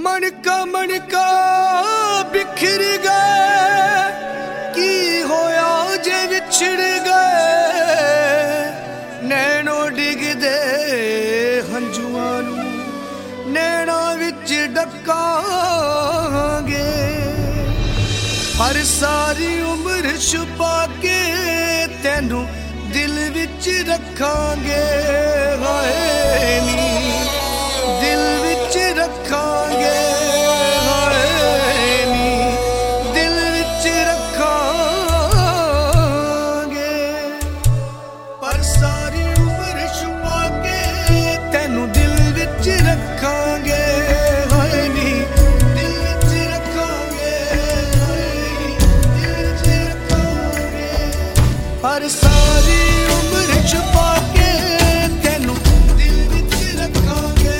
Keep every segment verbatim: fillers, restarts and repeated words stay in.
मणका मणका बिखर गए की होया जे विछड़ गए नैनो डिगदे हंजुआं नूं नैना विच डकांगे हर सारी उम्र छुपा के तैनू दिल विच रखांगे हाय नी दिल विच रखांगे हाय नी दिल विच रखांगे पर सारी उम्र छुपा के तैनू दिल विच रखांगे हाय नी दिल विच रखांगे हाय नी दिल विच रखांगे पर सारी उम्र छुपा के तैनू दिल विच रखांगे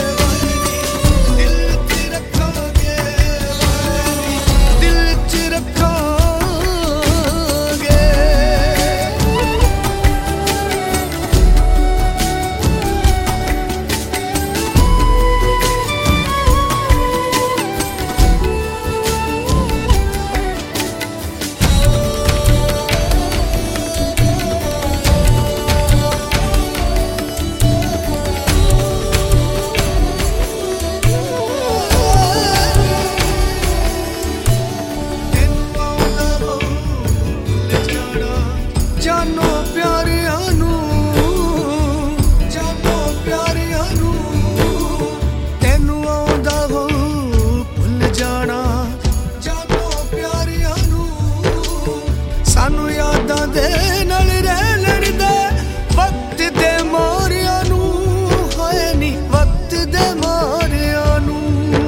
जानो प्यारियां नूं जानो प्यारियां नूं तैनू आउंदा हो भुल जाना जानो प्यारियां नूं सानू यादां दे नाल रह लड़दा वक्त दे मारियां नूं हाय नी वक्त दे मारियां नूं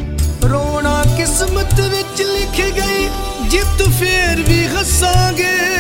रोना किस्मत विच लिख गई जित फेर भी हसांगे